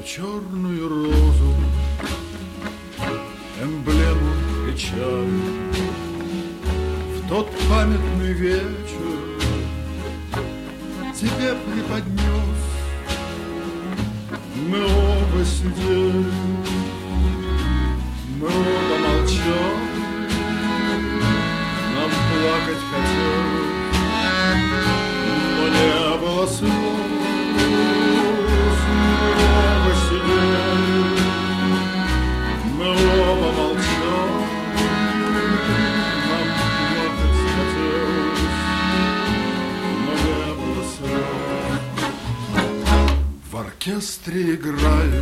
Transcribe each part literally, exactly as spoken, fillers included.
черную розу, эмблему печали. В тот памятный вечер тебе преподнес. Мы оба сидели, мы оба молчали, нам плакать хотелось, но не было слез. Мы оба сидели, мы оба молчали, нам плакать хотелось, но не было слез. В оркестре играет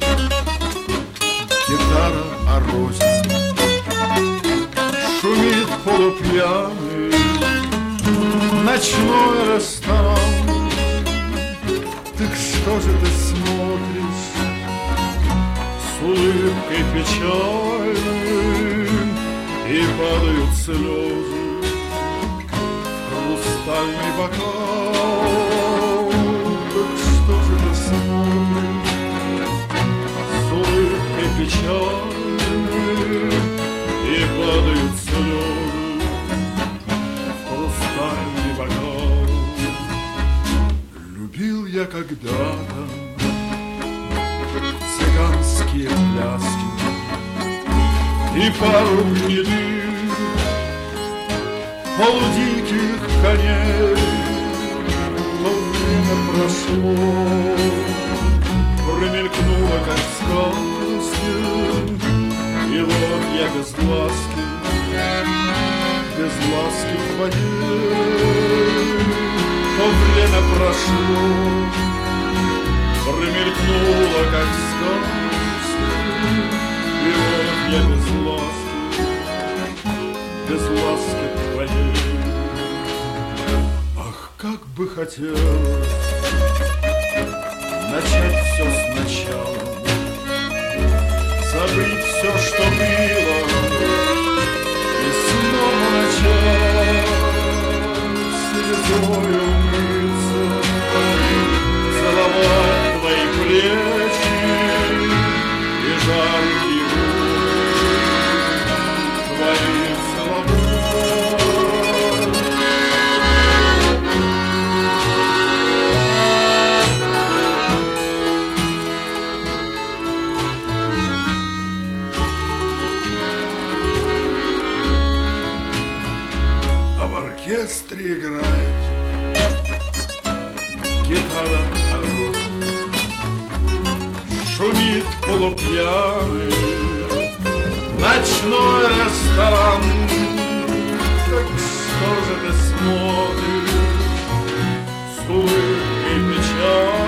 гитара о розе, шумит полупьяный ночной ресторан. Так что же ты смотришь с улыбкой печальной, и падают слезы в хрустальный бокал? Так что же ты смотришь с улыбкой печальной, и падают слезы в хрустальный бокал? Любил я когда-то цыганские пляски и пару гнедых полудиких коней. Но время прошло, промелькнуло, как в сказке, и вот я без ласки, без ласки в воде. То время прошло, промелькнуло, как в сказке, и вот я без ласки, без ласки в воде. Ах, как бы хотелось начать все сначала, забыть все, что было, и снова начать слезою умыться, целовать твои плечи и жаркие губы твои целовать. А в оркестре играет гитара о розе, шумит полупьяный ночной ресторан. Так что же ты смотришь с улыбкой печали,